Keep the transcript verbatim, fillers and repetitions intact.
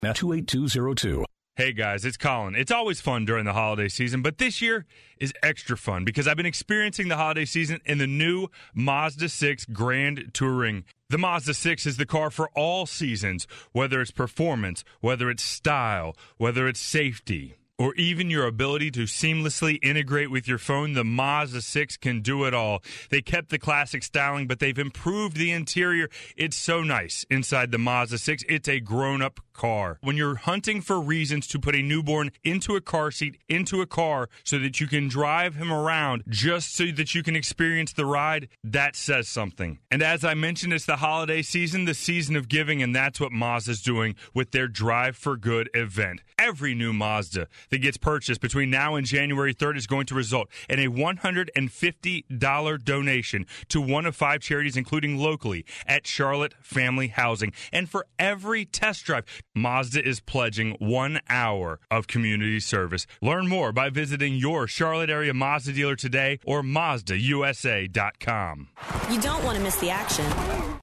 Now two eight two zero two. Hey guys, it's Colin. It's always fun during the holiday season, but this year is extra fun because I've been experiencing the holiday season in the new Mazda six Grand Touring. The Mazda six is the car for all seasons, whether it's performance, whether it's style, whether it's safety, or even your ability to seamlessly integrate with your phone. The Mazda six can do it all. They kept the classic styling, but they've improved the interior. It's so nice inside the Mazda six. It's a grown-up car. When you're hunting for reasons to put a newborn into a car seat, into a car, so that you can drive him around just so that you can experience the ride, that says something. And as I mentioned, it's the holiday season, the season of giving, and that's what Mazda's doing with their Drive for Good event. Every new Mazda that gets purchased between now and January third is going to result in a one hundred fifty dollars donation to one of five charities, including locally at Charlotte Family Housing. And for every test drive, Mazda is pledging one hour of community service. Learn more by visiting your Charlotte area Mazda dealer today or Mazda U S A dot com. You don't want to miss the action.